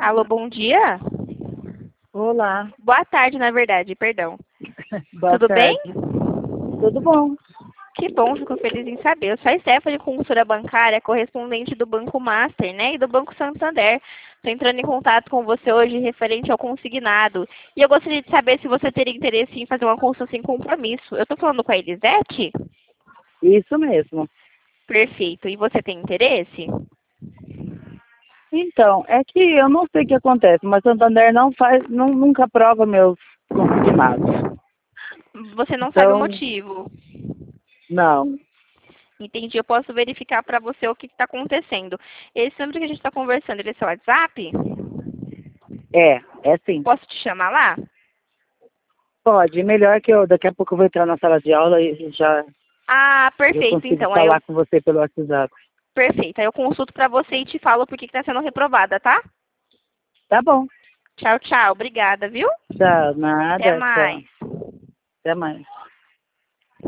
Alô, bom dia? Olá. Boa tarde, na verdade, perdão. Boa Tudo tarde. bem? Tudo bom? Que bom, fico feliz em saber. Eu sou a Stephanie, consultora bancária, correspondente do Banco Master, né? E do Banco Santander. Estou entrando em contato com você hoje referente ao consignado. E eu gostaria de saber se você teria interesse em fazer uma consulta sem compromisso. Eu estou falando com a Elisete? Isso mesmo. Perfeito. E você tem interesse? Então, é que eu não sei o que acontece, mas Santander não faz, nunca aprova meus consignados. Você não sabe o Então, motivo. não. Entendi. Eu posso verificar para você o que está acontecendo. Esse número que a gente está conversando, ele é seu WhatsApp? É sim. Posso te chamar lá? Pode, melhor que eu, daqui a pouco eu vou entrar na sala de aula e já Ah, eu perfeito. consigo Então, falar com você pelo WhatsApp. perfeito. Aí eu consulto para você e te falo por que está sendo reprovada, tá? Tá bom. Tchau, tchau. Obrigada, viu? Tchau, Até nada, tchau. mais. Até mais.